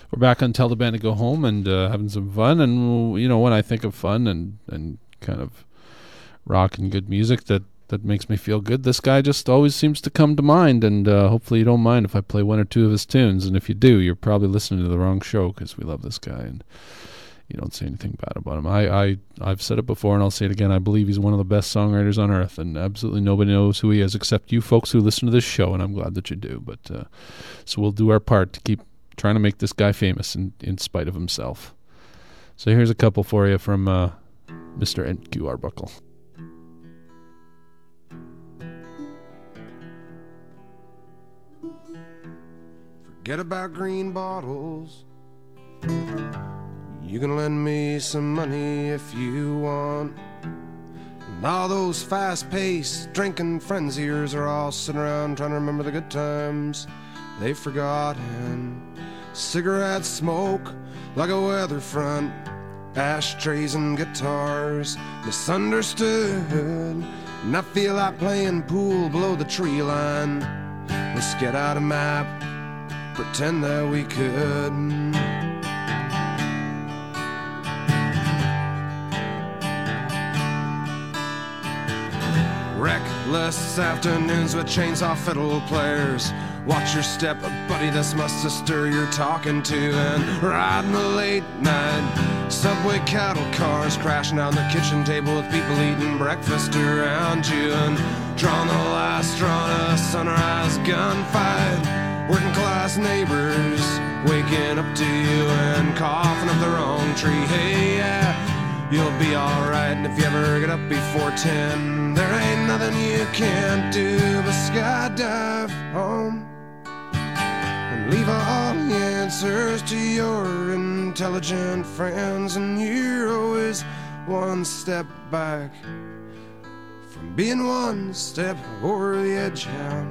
We're back on Tell the Band to Go Home and having some fun. And, you know, when I think of fun and kind of rock and good music that makes me feel good, this guy just always seems to come to mind. And hopefully you don't mind if I play one or two of his tunes. And if you do, you're probably listening to the wrong show, because we love this guy and you don't say anything bad about him. I've said it before and I'll say it again. I believe he's one of the best songwriters on earth, and absolutely nobody knows who he is except you folks who listen to this show, and I'm glad that you do. But so we'll do our part to keep trying to make this guy famous in spite of himself. So here's a couple for you from Mr. N.Q. Arbuckle. Forget about green bottles. You can lend me some money if you want. And all those fast-paced drinking friends of yours are all sitting around trying to remember the good times they've forgotten. Cigarette smoke like a weather front, ashtrays and guitars misunderstood. And I feel like playing pool below the tree line. Let's get out a map, pretend that we could. Reckless afternoons with chainsaw fiddle players. Watch your step, buddy, that's my sister you're talking to. And riding the late night subway cattle cars, crashing on the kitchen table with people eating breakfast around you. And drawing the last straw in a sunrise gunfight. Working class neighbors waking up to you and coughing up the wrong tree. Hey, yeah, you'll be alright. And if you ever get up before 10, there ain't nothing you can't do but skydive home and leave all the answers to your intelligent friends. And you're always one step back from being one step over the edge out.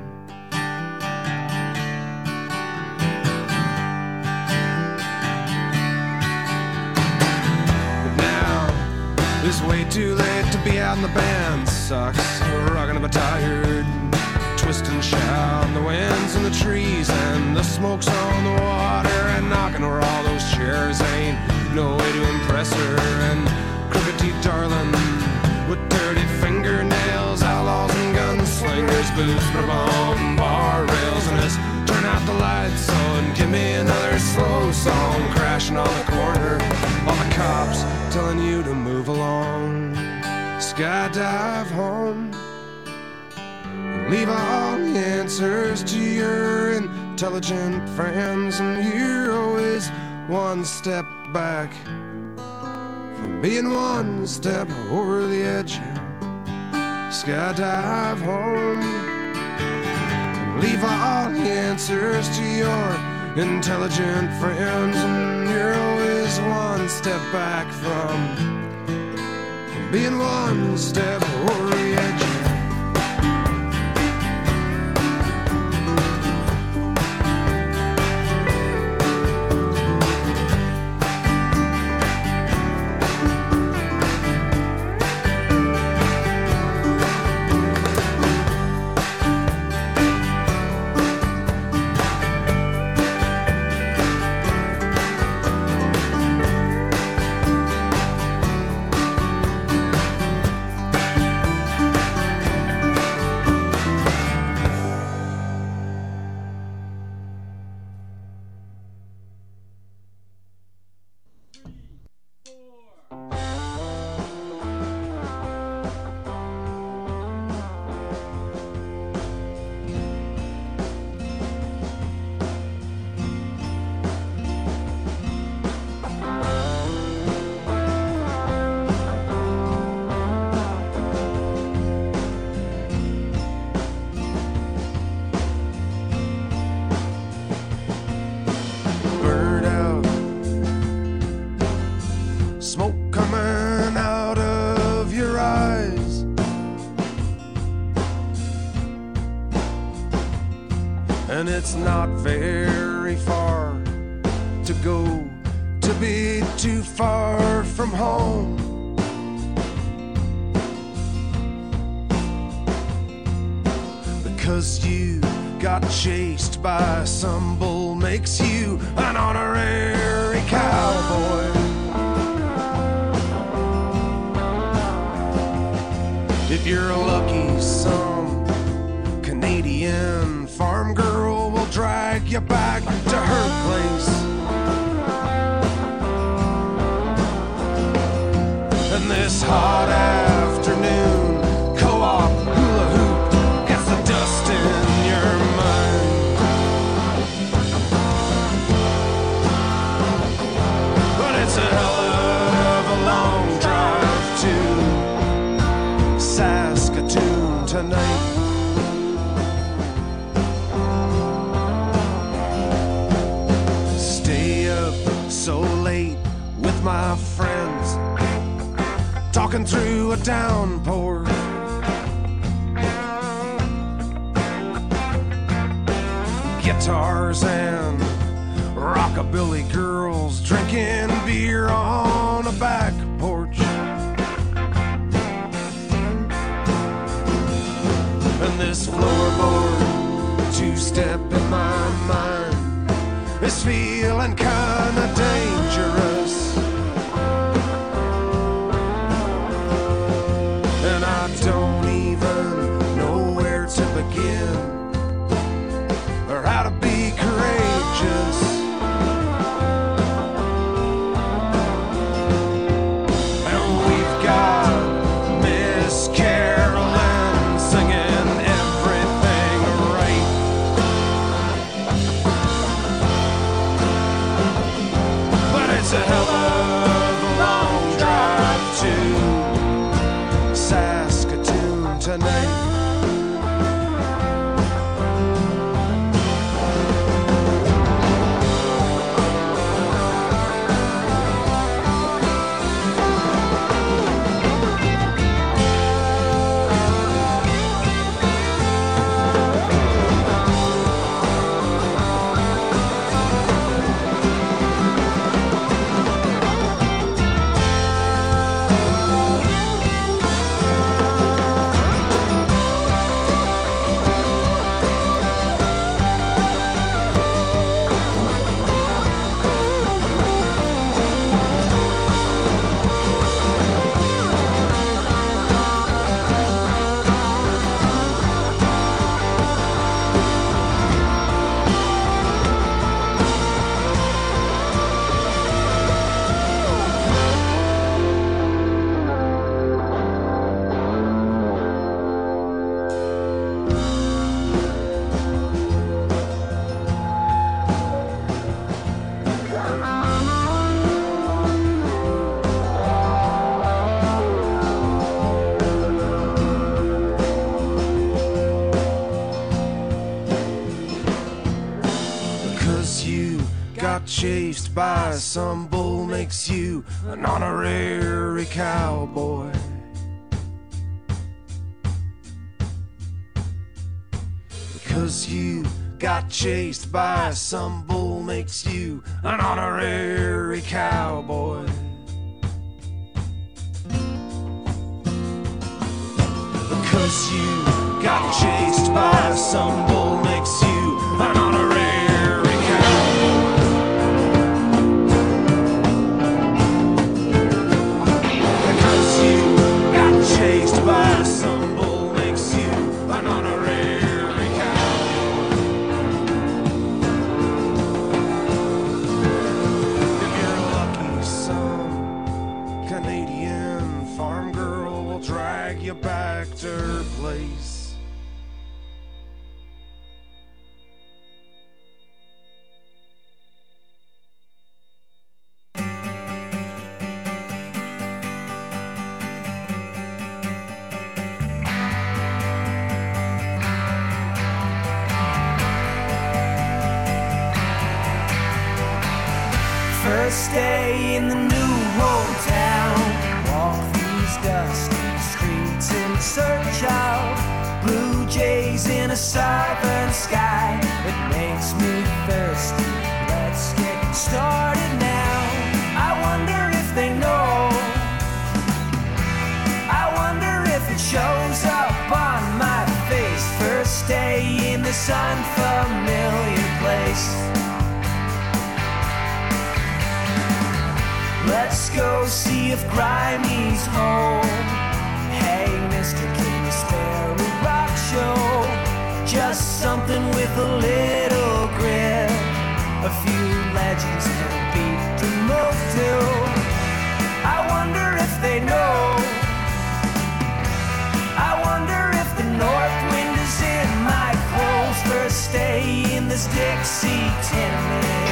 It's way too late to be out in the band. Sucks, rocking up a tired twist and shout. The wind's in the trees and the smoke's on the water, and knocking over all those chairs ain't no way to impress her. And crooked teeth darling with dirty fingernails, outlaws and gunslingers, boots put on bar rails. And just turn out the lights so and give me another slow song crashing on the corner. All the cops telling you to move along. Skydive home and leave all the answers to your intelligent friends. And you're always one step back from being one step over the edge. Skydive home and leave all the answers to your intelligent friends. And you're always one step back from being one step over the edge. And it's not very far to go to be too far from home. Because you got chased by some bull makes you an honorary my friends, talking through a downpour. Guitars and rockabilly girls drinking beer on a back porch. And this floorboard two-step in my mind is feeling kinda dangerous. And I don't even know where to begin or how to be courageous. And we've got Miss Carolyn singing everything right. But it's a hell of a long drive to Saskatoon tonight. Chased by some bull makes you an honorary cowboy. Because you got chased by some bull makes you an honorary cowboy. Because you got chased by some bull makes you an honorary chased by some bull makes you an honorary cowboy. If you're lucky, some Canadian farm girl will drag you back to her place. First day in the new hometown, walk these dusty streets in search of blue jays in a southern sky. It makes me thirsty. Let's get started now. I wonder if they know. I wonder if it shows up on my face. First day in this unfamiliar place. Let's go see if Grimey's home. Hey, Mr. King, spare a rock show. Just something with a little grit. A few legends and a beat to move to. I wonder if they know. I wonder if the north wind is in my clothes. First day in this Dixie tenement.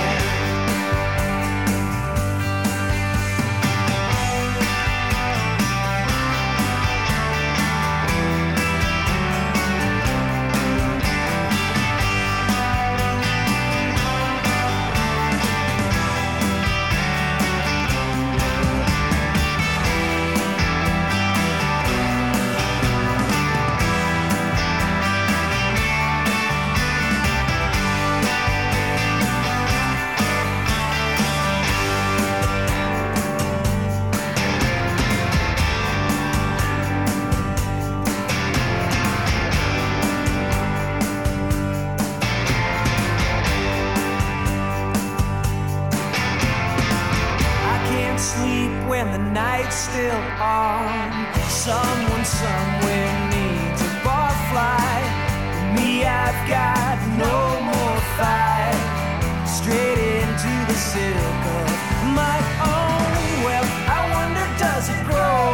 sleep when the night's still on. Someone somewhere needs a barfly. Me, I've got no more fight. Straight into the silk of my own. Well, I wonder, does it grow?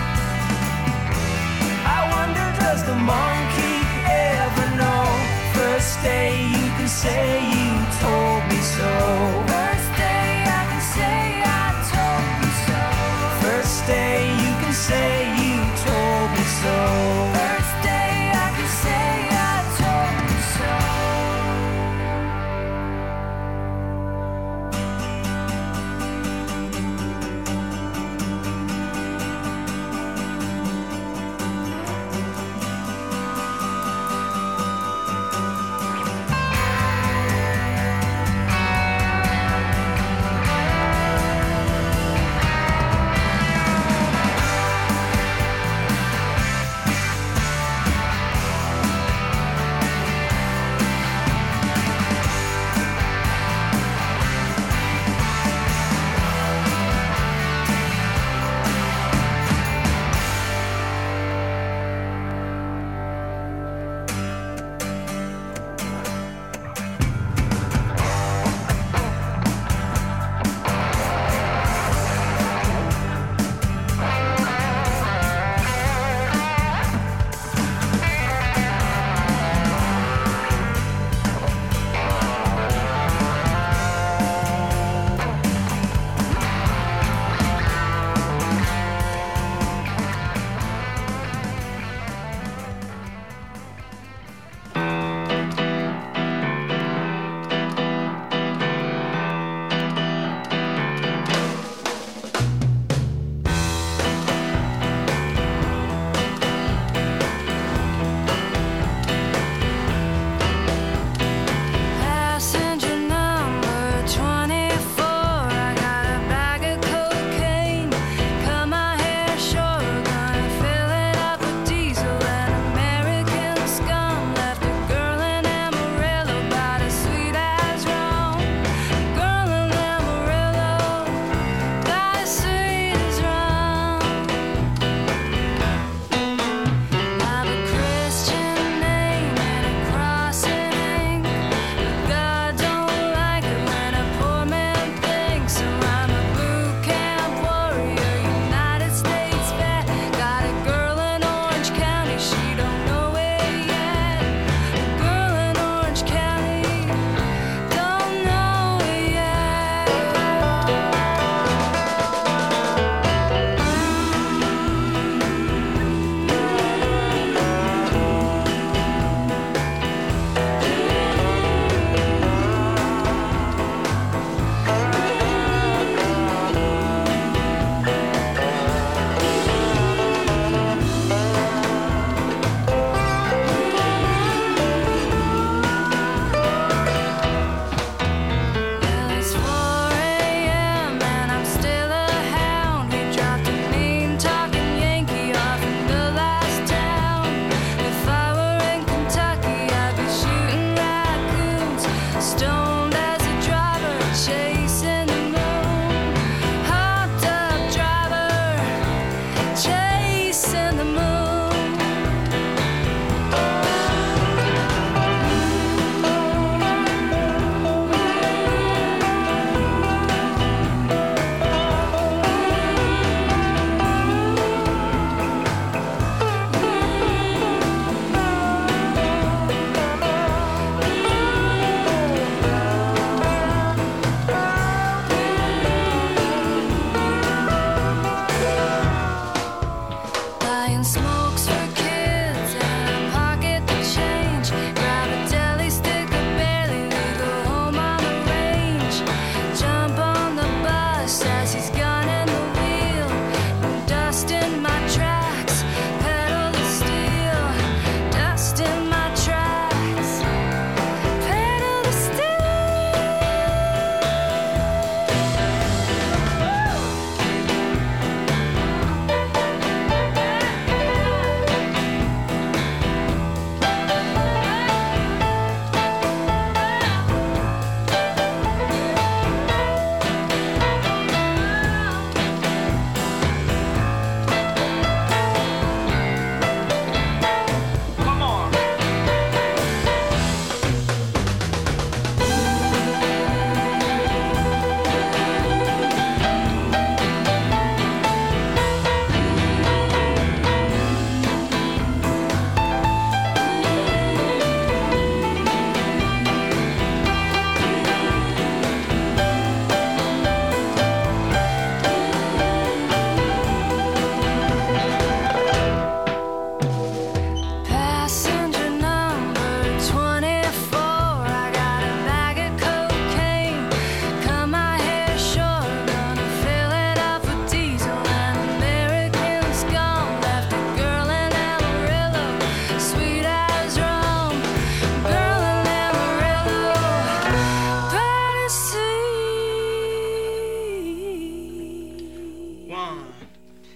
I wonder, does the monkey ever know? First day you can say you told me so. First day I can say I told you so. First day you can say you told me so. First day I can say I told you so.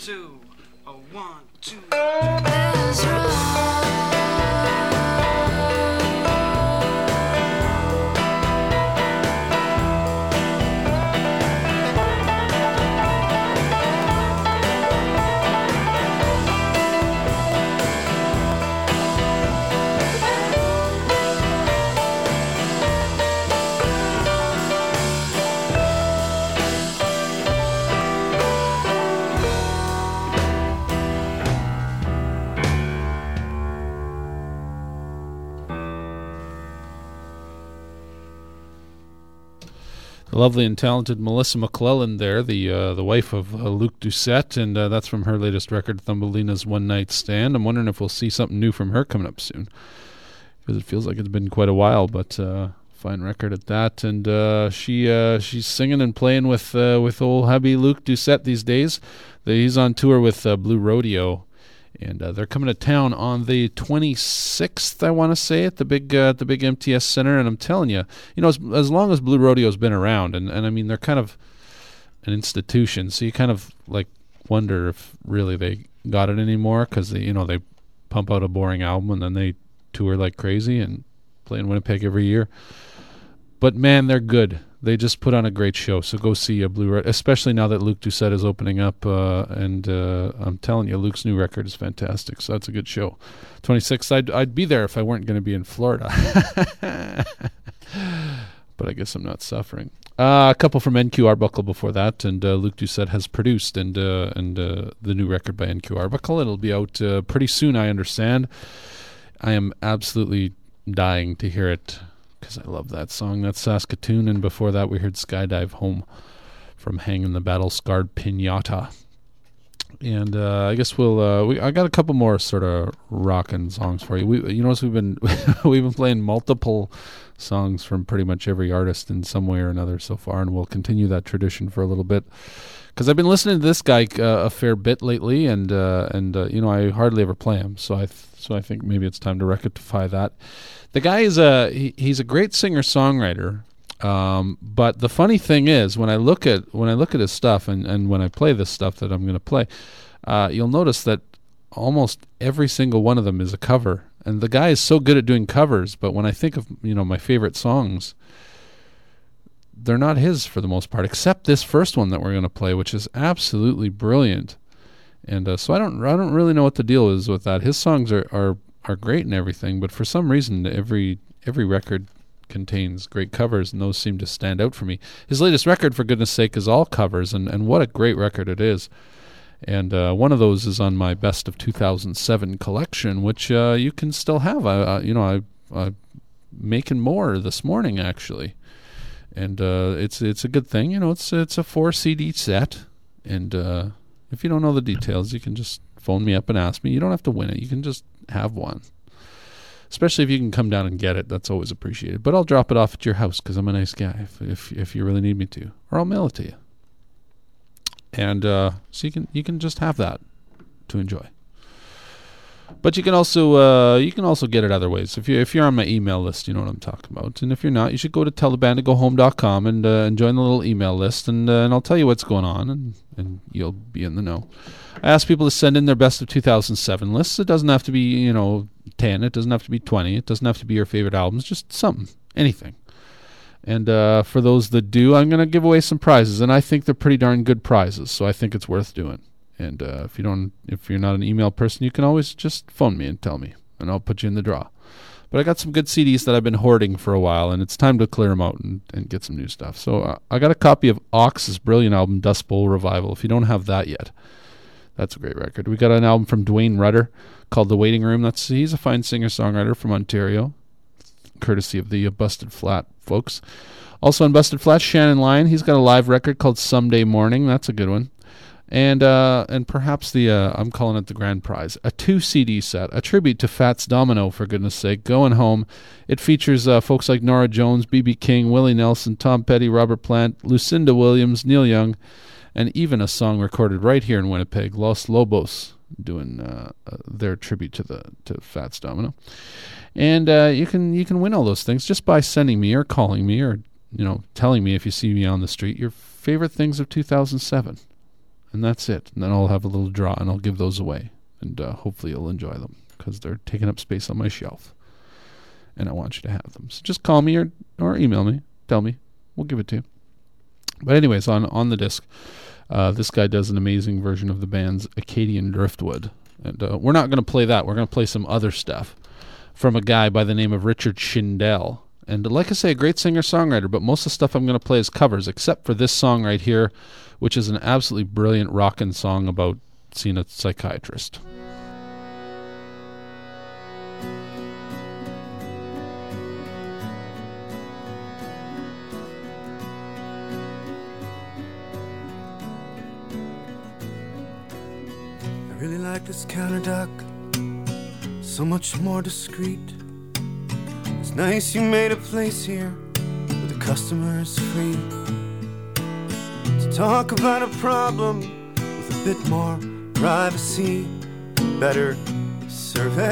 two, a 1, 2. The lovely and talented Melissa McClellan there, the wife of Luc Doucette, and that's from her latest record, Thumbelina's One Night Stand. I'm wondering if we'll see something new from her coming up soon, because it feels like it's been quite a while, but fine record at that. And she's singing and playing with old hubby Luc Doucette these days. He's on tour with Blue Rodeo, and they're coming to town on the 26th, I want to say, at the big MTS Center. And I'm telling you, as long as Blue Rodeo's been around, and I mean, they're kind of an institution, so you kind of like wonder if really they got it anymore, because they pump out a boring album and then they tour like crazy and play in Winnipeg every year. But man, they're good. They just put on a great show, so go see a Blue Rodeo, especially now that Luc Doucette is opening up, and I'm telling you, Luc's new record is fantastic, so that's a good show. 26th, I'd be there if I weren't going to be in Florida. But I guess I'm not suffering. A couple from NQ Arbuckle before that, and Luc Doucette has produced, and the new record by NQ Arbuckle. It'll be out pretty soon, I understand. I am absolutely dying to hear it, because I love that song. That's Saskatoon, and before that we heard Skydive Home from Hangin' the Battle-Scarred Pinata. And I guess I got a couple more sort of rockin' songs for you. We've been we've been playing multiple songs from pretty much every artist in some way or another so far, and we'll continue that tradition for a little bit, because I've been listening to this guy a fair bit lately, and I hardly ever play him, so I think maybe it's time to rectify that. The guy is he's a great singer-songwriter, but the funny thing is, when I look at his stuff, and when I play this stuff that I'm going to play, you'll notice that almost every single one of them is a cover. And the guy is so good at doing covers, but when I think of my favorite songs, they're not his for the most part, except this first one that we're going to play, which is absolutely brilliant. And so I don't really know what the deal is with that. His songs are great and everything, but for some reason every record contains great covers, and those seem to stand out for me. His latest record, for goodness sake, is all covers, and what a great record it is. And one of those is on my Best of 2007 collection, which you can still have. I'm making more this morning, actually. And it's a good thing. It's a 4 CD set, and if you don't know the details, you can just phone me up and ask me. You don't have to win it. You can just have one. Especially if you can come down and get it. That's always appreciated. But I'll drop it off at your house, because I'm a nice guy, if you really need me to. Or I'll mail it to you. And so you can just have that to enjoy. But you can also get it other ways. If you're on my email list, you know what I'm talking about. And if you're not, you should go to tellthebandtogohome.com and join the little email list, and I'll tell you what's going on, and you'll be in the know. I ask people to send in their Best of 2007 lists. It doesn't have to be 10. It doesn't have to be 20. It doesn't have to be your favorite albums. Just something, anything. And for those that do, I'm going to give away some prizes, and I think they're pretty darn good prizes, so I think it's worth doing. And if you're not an email person, you can always just phone me and tell me, and I'll put you in the draw. But I got some good CDs that I've been hoarding for a while, and it's time to clear them out and get some new stuff. So I got a copy of Ox's brilliant album, Dust Bowl Revival. If you don't have that yet, that's a great record. We got an album from Dwayne Rudder called The Waiting Room. He's a fine singer-songwriter from Ontario, courtesy of the Busted Flat folks. Also on Busted Flat, Shannon Lyon. He's got a live record called Someday Morning. That's a good one. And perhaps I'm calling it the grand prize, a 2 CD set, a tribute to Fats Domino, for goodness sake, Going Home. It features folks like Norah Jones, B.B. King, Willie Nelson, Tom Petty, Robert Plant, Lucinda Williams, Neil Young, and even a song recorded right here in Winnipeg, Los Lobos, doing their tribute to Fats Domino. And you can win all those things just by sending me or calling me or telling me, if you see me on the street, your favorite things of 2007. and that's it. And then I'll have a little draw, and I'll give those away, and hopefully you'll enjoy them because they're taking up space on my shelf, and I want you to have them. So just call me or email me, tell me, we'll give it to you. But anyways, on the disc, this guy does an amazing version of the band's Acadian Driftwood, and we're not going to play that. We're going to play some other stuff from a guy by the name of Richard Shindell. And like I say, a great singer-songwriter, but most of the stuff I'm going to play is covers, except for this song right here, which is an absolutely brilliant rockin' song about seeing a psychiatrist. I really like this counter duck, so much more discreet. It's nice you made a place here where the customer is free to talk about a problem with a bit more privacy, better service.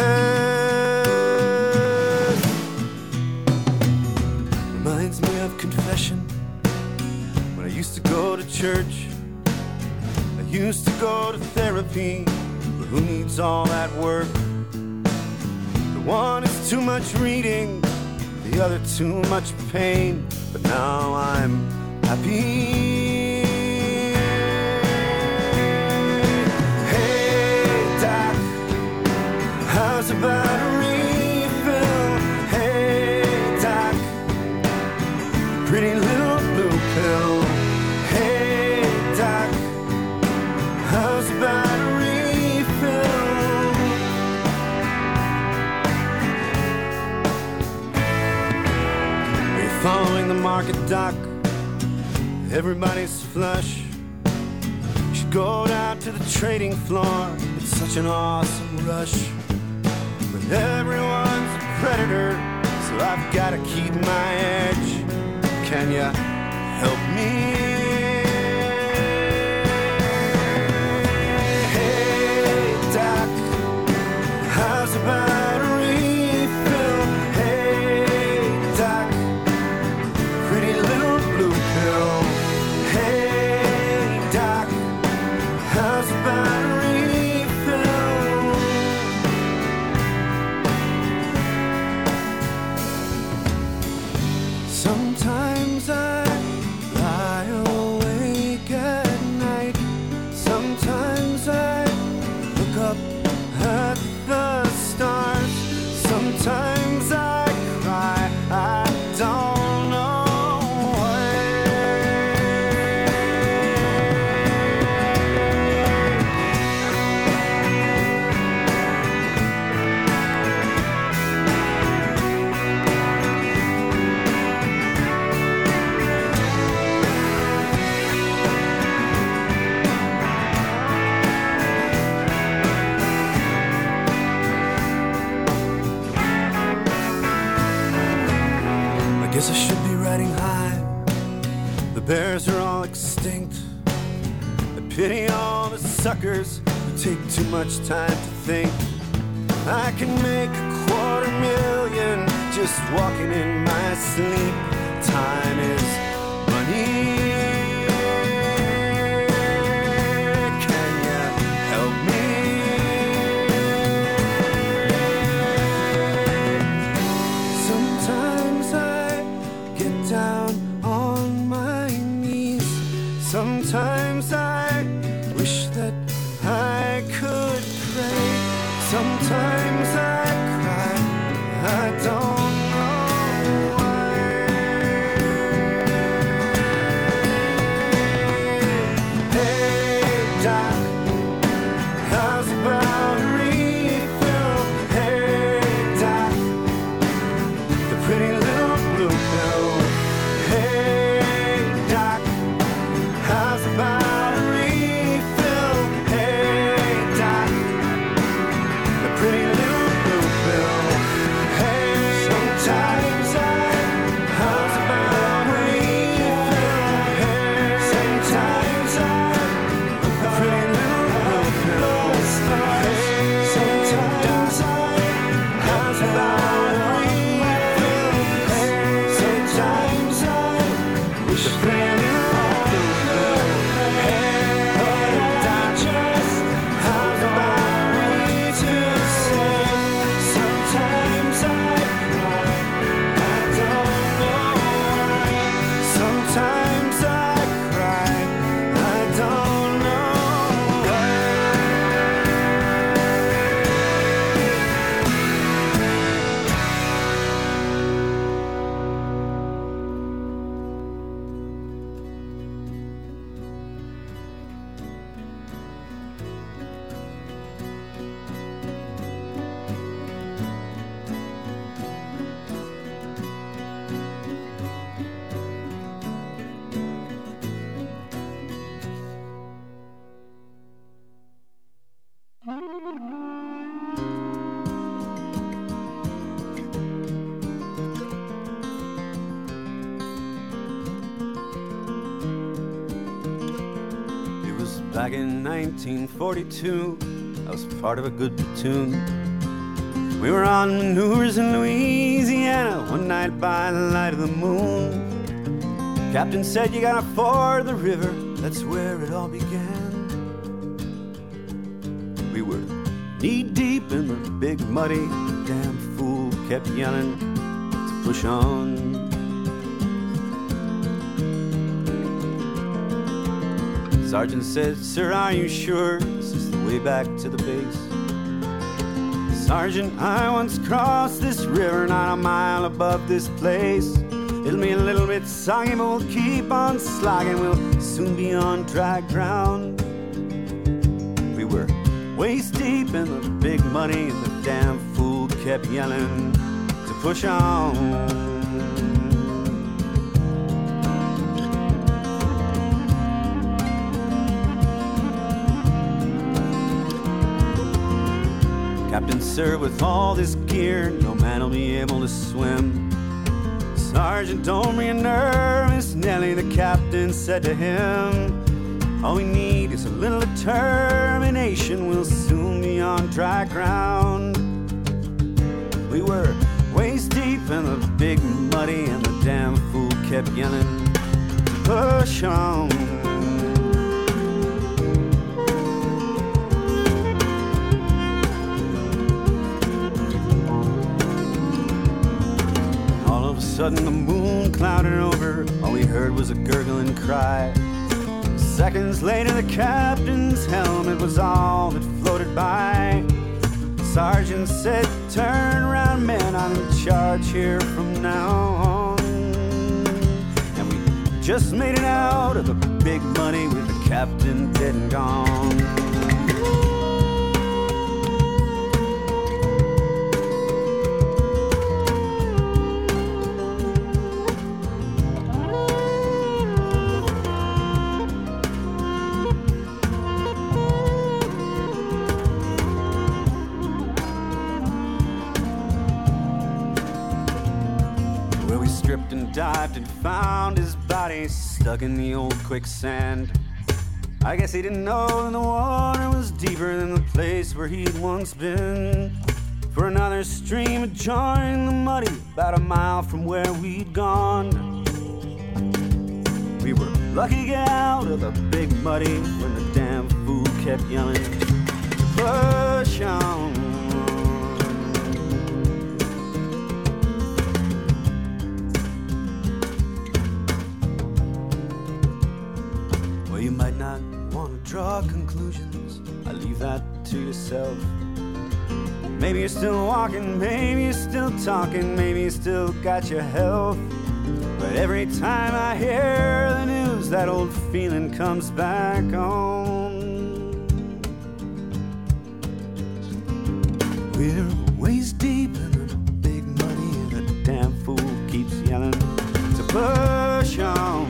Reminds me of confession when I used to go to church. I used to go to therapy, but who needs all that work? One is too much reading, the other too much pain, but now I'm happy. Hey doc, how's about a refill? Hey doc, pretty little blue pill. Hey doc, how's about a refill? Following the market, doc, everybody's flush. You should go down to the trading floor, it's such an awesome rush. But everyone's a predator, so I've gotta keep my edge. Can ya help me? Hey doc, how's about a refill? Hey doc, pretty little blue pill. Hey doc, how's about a refill? Sometimes I lie awake at night. Sometimes I look up at the stars. Sometimes I cry, I don't know. I guess I should be riding high. The bears are all extinct. I pity all the suckers who take too much time to think. I can make $250,000 just walking in my sleep. Time is money. Can you help me? Sometimes I get down on my knees. Sometimes I wish that I could pray. Sometimes I cry, I don't know why. Hey doc, how's about a refill? Hey doc, the pretty little blue pill. Hey doc, how's about a refill? Hey doc, the pretty little blue pill. Hey, sometimes how's about a refill? Hey, sometimes the pretty little blue pill. Hey, sometimes how's about a refill? Hey, sometimes the pretty little blue pill. Back in 1942, I was part of a good platoon. We were on maneuvers in Louisiana one night by the light of the moon. Captain said, you gotta ford the river, that's where it all began. We were knee-deep in the big muddy, the damn fool kept yelling to push on. Sergeant said, sir, are you sure this is the way back to the base? Sergeant, I once crossed this river not a mile above this place. It'll be a little bit soggy, but we'll keep on slogging. We'll soon be on dry ground. We were waist deep in the big money, and the damn fool kept yelling to push on. Captain, sir, with all this gear, no man will be able to swim. Sergeant, don't be nervous, Nellie, the captain said to him. All we need is a little determination, we'll soon be on dry ground. We were waist deep in the big muddy, and the damn fool kept yelling, push on. Sudden the moon clouded over, all we heard was a gurgling cry. Seconds later the captain's helmet was all that floated by. The sergeant said, turn around men, I'm in charge here from now on. And we just made it out of the big money with the captain dead and gone. Dived and found his body stuck in the old quicksand. I guess he didn't know that the water was deeper than the place where he'd once been. For another stream had joined the muddy about a mile from where we'd gone. We were lucky to get out of the big muddy when the damn fool kept yelling, push on. You might not want to draw conclusions, I leave that to yourself. Maybe you're still walking, maybe you're still talking, maybe you still got your health. But every time I hear the news, that old feeling comes back on. We're waist deep in the big money, and the damn fool keeps yelling to push on.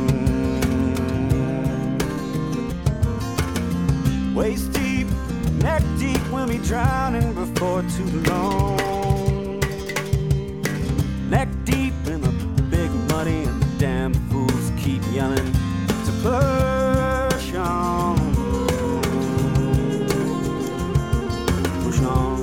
Waist deep, neck deep, we'll be drowning before too long. Neck deep in the big muddy, and the damn fools keep yelling to push on. Push on.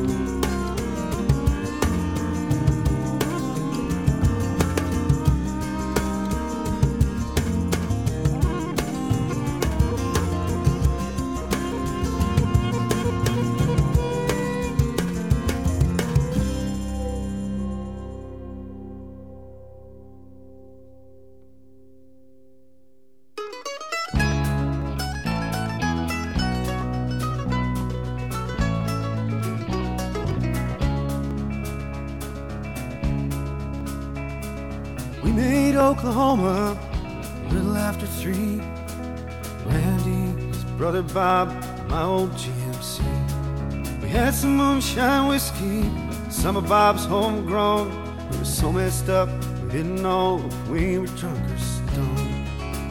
Oklahoma, a little after 3. Randy, his brother Bob, my old GMC. We had some moonshine whiskey, some of Bob's homegrown. We were so messed up, we didn't know if we were drunk or stoned.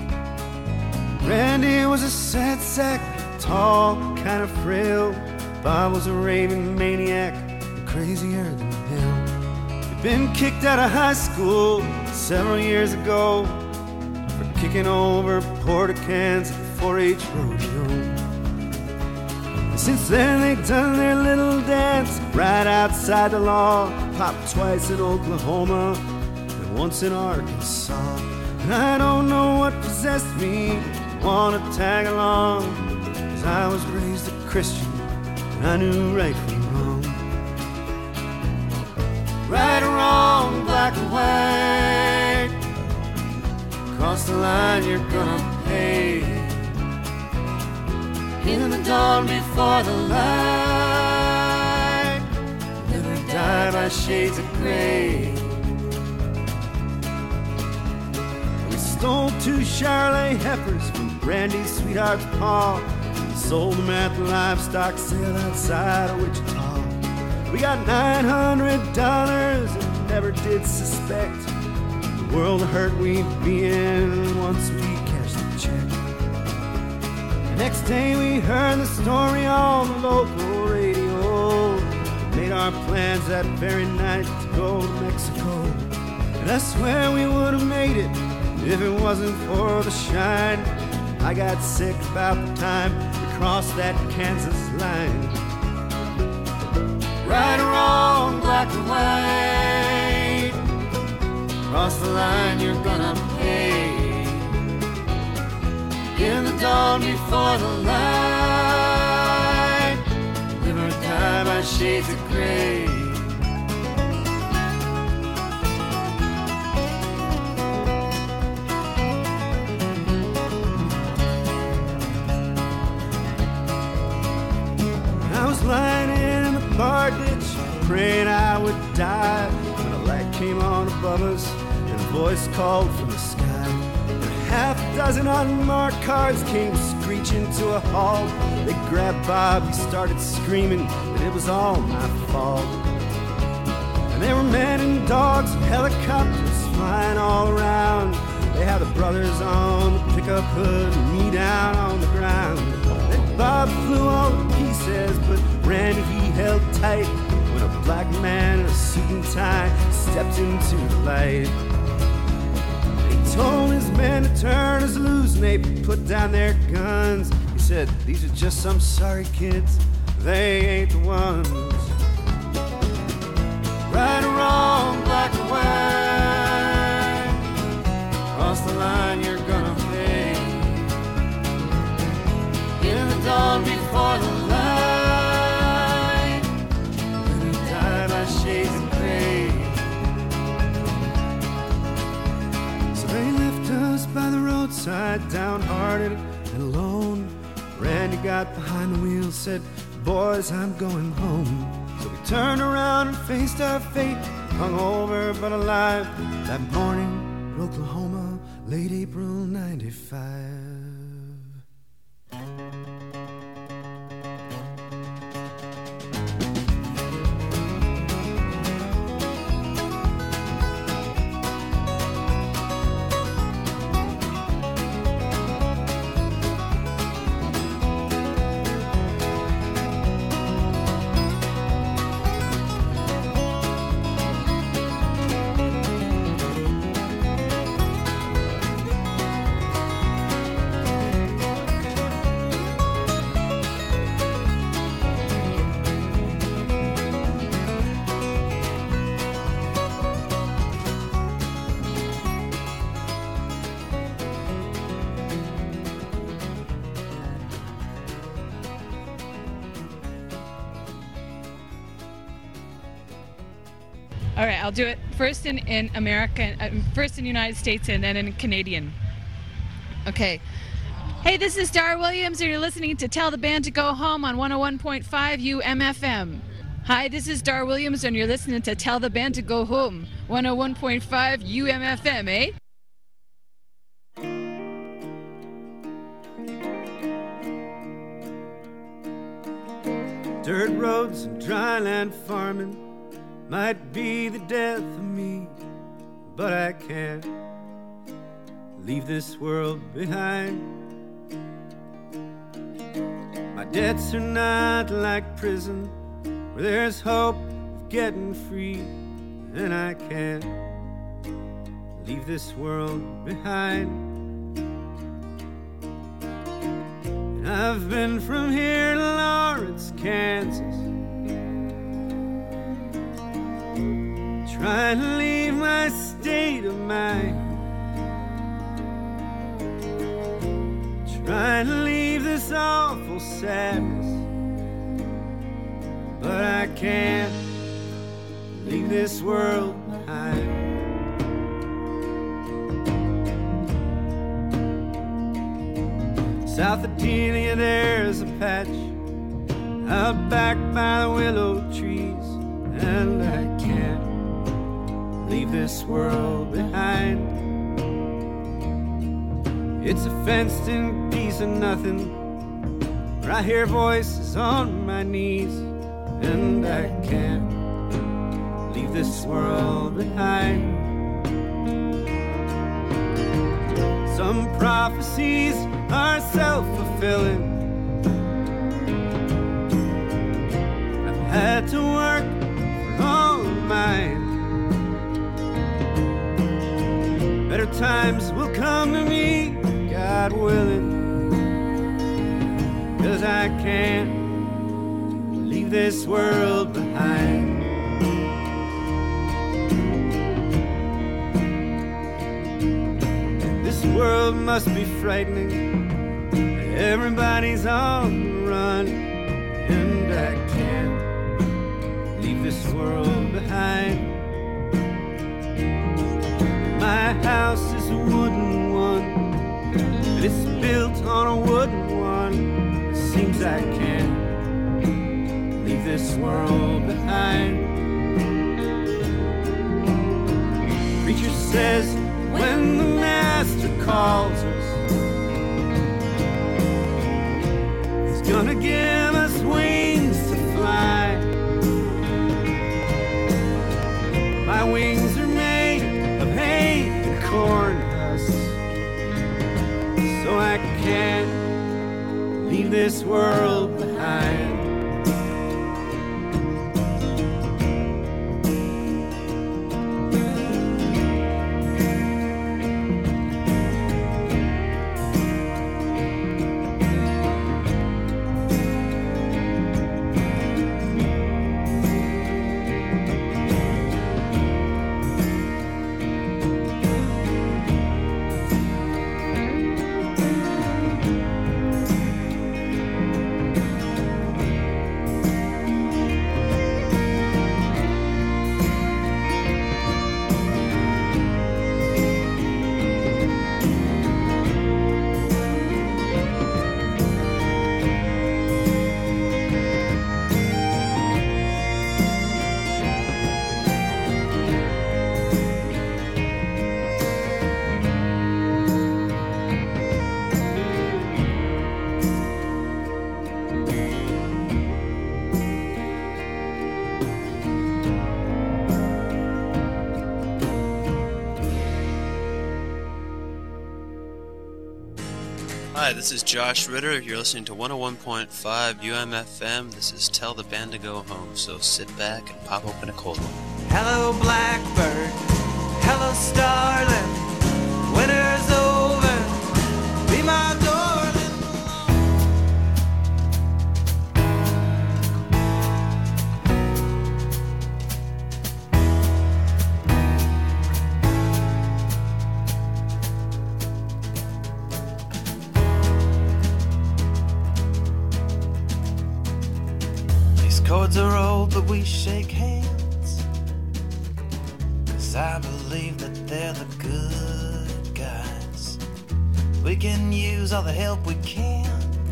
Randy was a sad sack, tall, kind of frail. Bob was a raving maniac, crazier than hell. He'd been kicked out of high school several years ago for kicking over porta cans at the 4-H rodeo. And since then they've done their little dance right outside the law. Popped twice in Oklahoma and once in Arkansas. And I don't know what possessed me to want to tag along, 'cause I was raised a Christian and I knew right from wrong. Right or wrong, black or white, cross the line, you're gonna pay. In the dawn before the light, never die by shades of gray. We stole 2 Charolais heifers from Brandy's sweetheart's paw, sold them at the livestock sale outside of Wichita. We got $900 and never did suspect the world of hurt we'd be in once we cashed the check. The next day we heard the story on the local radio. We made our plans that very night to go to Mexico. And I swear we would have made it if it wasn't for the shine. I got sick about the time we crossed that Kansas line. Right or wrong, black or white, cross the line, you're gonna pay. In the dawn before the light, live or die by shades of gray. I was lying in the bar ditch, praying I would die, when a light came on above us and a voice called from the sky. And a half dozen unmarked cars came screeching to a halt. They grabbed Bob, he started screaming that it was all my fault. And there were men and dogs and helicopters flying all around. They had the brothers on the pickup hood and me down on the ground. Then Bob flew all to pieces, but Randy he held tight when a black man in a suit and tie stepped into the light. He told his men to turn us loose and they put down their guns. He said, these are just some sorry kids, they ain't the ones. Right or wrong, black or white, cross the line, you're gonna pay. In the dawn before the light, never die by shades of gray. So they left us by the roadside, downhearted and alone. Randy got behind the wheel, said, boys, I'm going home. So we turned around and faced our fate, hungover but alive, that morning in Oklahoma, late April '95. All right, I'll do it first in American, first in United States and then in Canadian. Okay. Hey, this is Dar Williams and you're listening to Tell the Band to Go Home on 101.5 UMFM. Hi, this is Dar Williams and you're listening to Tell the Band to Go Home, 101.5 UMFM, eh? Dirt roads and dry land farming might be the death of me, but I can't leave this world behind. My debts are not like prison, where there's hope of getting free, and I can't leave this world behind. I've been from here to Lawrence, Kansas, trying to leave my state of mind, trying to leave this awful sadness, but I can't leave this world behind. South of Delia there's a patch out back by the willow trees, and I can't leave this world behind. It's a fenced-in piece of nothing, where I hear voices on my knees, and I can't leave this world behind. Some prophecies are self-fulfilling. I've had to work for all of mine. Better times will come to me, God willing, 'cause I can't leave this world behind. This world must be frightening. Everybody's on the run, and I can't leave this world behind. My house is a wooden one, and it's built on a wooden one. It seems I can't leave this world behind. Preacher says when the master calls us, he's gonna give us wings to fly. My wings are made of hay and corn husks, so I can't leave this world behind. Hi, this is Josh Ritter. You're listening to 101.5 UMFM. This is Tell the Band to Go Home, so sit back and pop open a cold one. Hello, blackbird. Hello, starling. Winter's over. Be my darling. Chords are old, but we shake hands, 'cause I believe that they're the good guys. We can use all the help we can.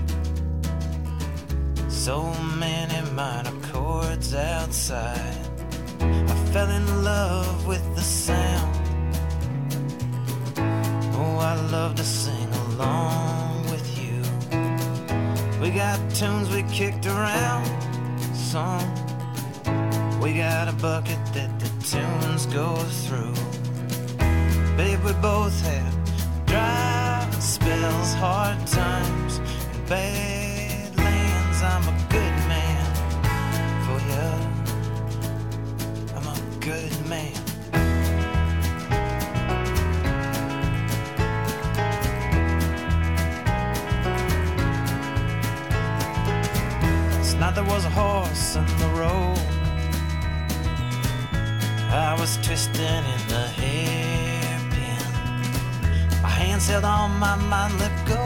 So many minor chords outside. I fell in love with the sound. Oh, I love to sing along with you. We got tunes we kicked around. We got a bucket that the tunes go through. Babe, we both had dry spells, hard times, and bad lands. I'm a good man for you. I'm a good man. Tonight there was a horse in the road. I was twisting in the hairpin. My hands held on, my mind let go.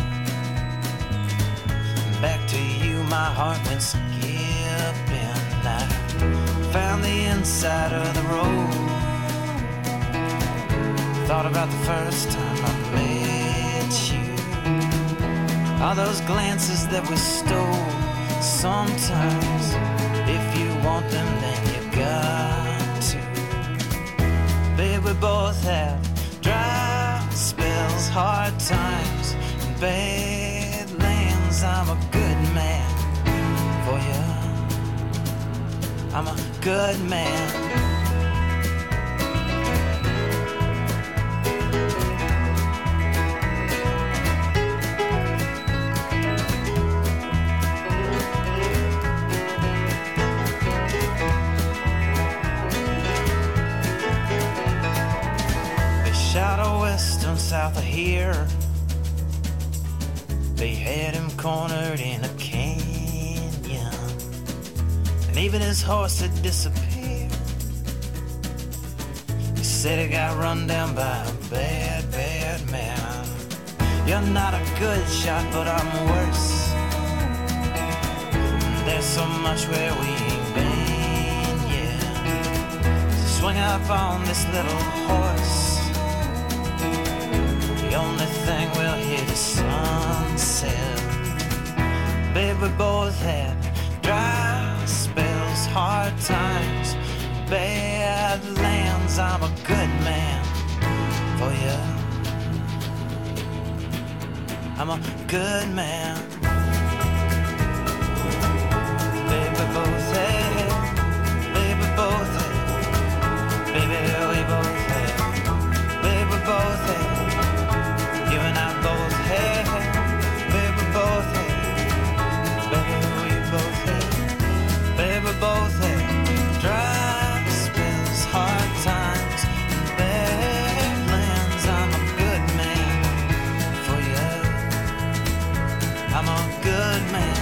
Back to you, my heart went skipping. I found the inside of the road. Thought about the first time I met you. All those glances that we stole. Sometimes, if you want them, then you got to. Babe, we both have dry spells, hard times, and bad lands. I'm a good man for you. I'm a good man. South of here, they had him cornered in a canyon, and even his horse had disappeared. He said he got run down by a bad, bad man. You're not a good shot, but I'm worse. There's so much where we ain't been, yeah. So swing up on this little horse. The only thing we'll hear is sunset. Babe, we both had dry spells, hard times, bad lands. I'm a good man for you. I'm a good man. Babe, we both had, babe, we both had, baby, we both had, babe, we both had. You and I both had, baby, we both had, baby, we both had, baby, we both had dry spells, hard times, and bad lands. I'm a good man for you. I'm a good man.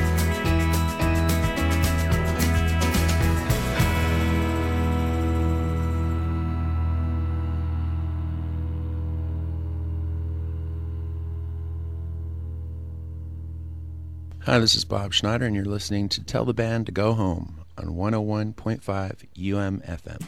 Hi, this is Bob Schneider, and you're listening to Tell the Band to Go Home on 101.5 UMFM.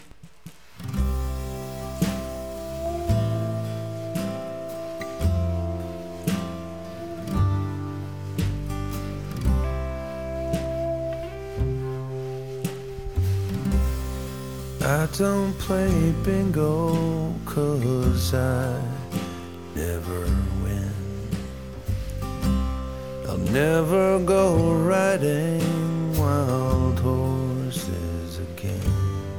I don't play bingo 'cause I never win. I'll never go riding wild horses again.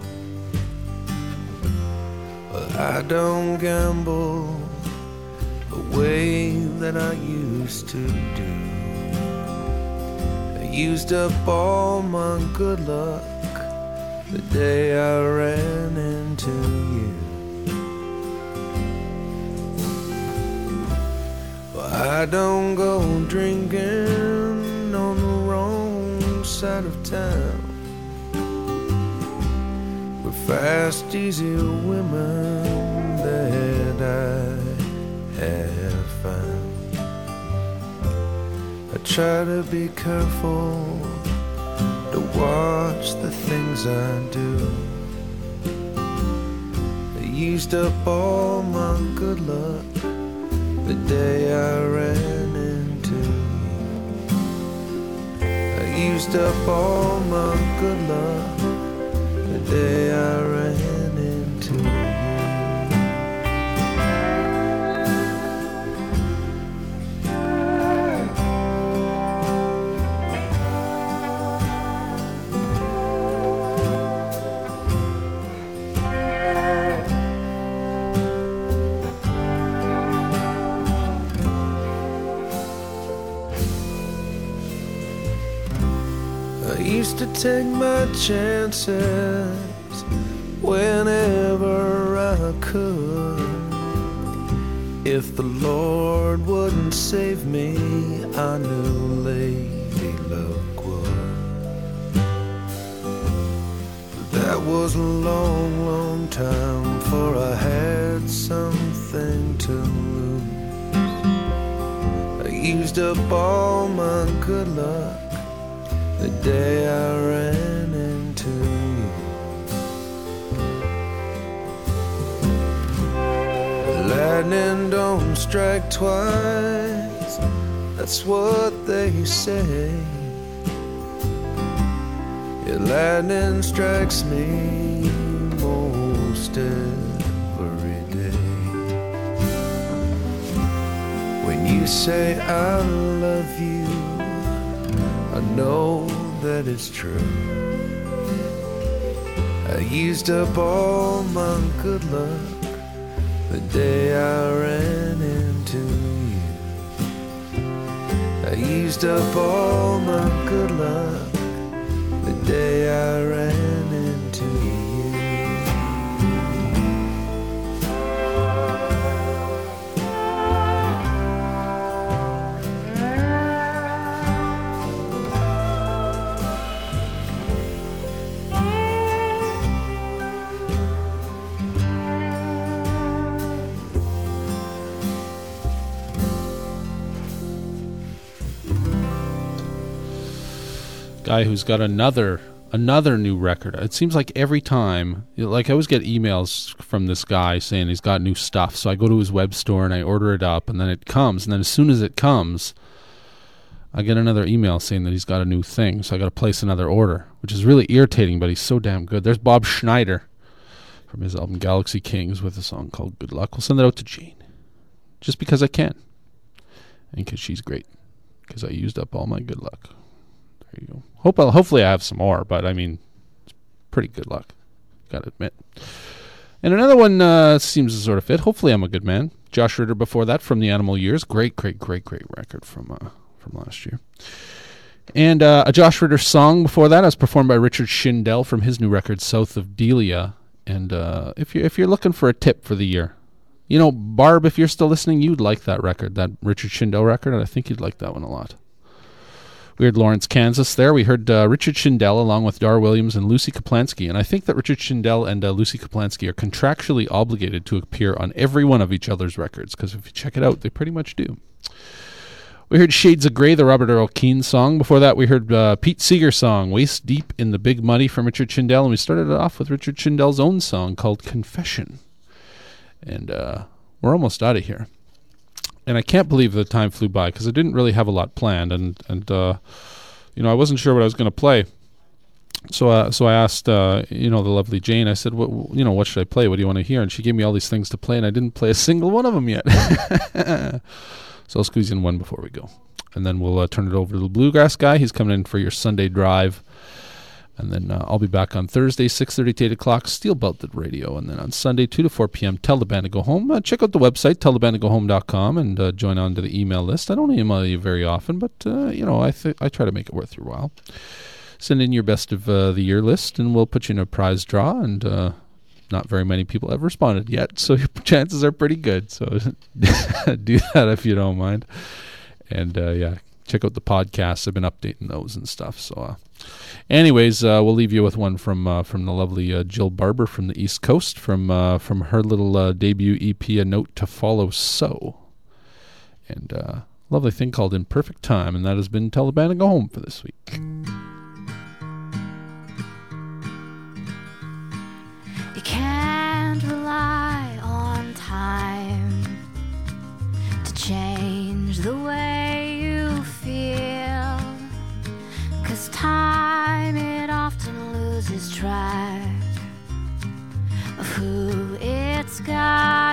Well, I don't gamble the way that I used to do. I used up all my good luck the day I ran into you. I don't go drinking on the wrong side of town with fast, easy women that I have found. I try to be careful to watch the things I do. I used up all my good luck the day I ran into you. I used up all my good luck the day I ran into you. I used to take my chances whenever I could. If the Lord wouldn't save me, I knew Lady Luck would. was a long, long time before I had something to lose. I used up all my good luck the day I ran into you. Lightning don't strike twice, that's what they say. Yeah, lightning strikes me most every day. When you say I love you, I know that it's true. I used up all my good luck the day I ran into you. I used up all my good luck the day I ran into you. Guy who's got another new record. It seems like every time, like I always get emails from this guy saying he's got new stuff. So I go to his web store and I order it up, and then it comes. And then as soon as it comes, I get another email saying that he's got a new thing. So I got to place another order, which is really irritating, but he's so damn good. There's Bob Schneider from his album Galaxy Kings with a song called Good Luck. We'll send it out to Jane just because I can, and because she's great, because I used up all my good luck. There you go. Hopefully I have some more, but I mean, it's pretty good luck, gotta admit. And another one seems to sort of fit. Hopefully I'm a Good Man. Josh Ritter before that from the Animal Years. Great record from last year. And a Josh Ritter song before that was performed by Richard Shindell from his new record South of Delia. And if you're looking for a tip for the year, you know, Barb, if you're still listening, you'd like that record, that Richard Shindell record, and I think you'd like that one a lot. We heard Lawrence, Kansas there. We heard Richard Shindell along with Dar Williams and Lucy Kaplansky. And I think that Richard Shindell and Lucy Kaplansky are contractually obligated to appear on every one of each other's records, because if you check it out, they pretty much do. We heard Shades of Grey, the Robert Earl Keen song. Before that, we heard Pete Seeger song, Waist Deep in the Big Muddy from Richard Shindell. And we started it off with Richard Shindell's own song called Confession. And we're almost out of here. And I can't believe the time flew by, because I didn't really have a lot planned, and you know, I wasn't sure what I was going to play. So I asked you know, the lovely Jane. I said, what should I play? What do you want to hear? And she gave me all these things to play, and I didn't play a single one of them yet. So I'll squeeze in one before we go, and then we'll turn it over to the Bluegrass guy. He's coming in for your Sunday drive. And then I'll be back on Thursday, 6:30 to 8 o'clock, Steel Belted Radio. And then on Sunday, 2 to 4 p.m., Tell the Band to Go Home. Check out the website, tellthebandtogohome.com, and join on to the email list. I don't email you very often, but, you know, I try to make it worth your while. Send in your best of the year list, and we'll put you in a prize draw. And not very many people have responded yet, so your chances are pretty good. So do that if you don't mind. And, yeah, check out the podcasts. I've been updating those and stuff, so... Anyways, we'll leave you with one from the lovely Jill Barber from the East Coast, from her little debut EP, A Note to Follow So. And lovely thing called In Perfect Time, and that has been Tell the Band to Go Home for this week. You can't rely on time to change the way you feel, 'cause time, it often loses track of who it's got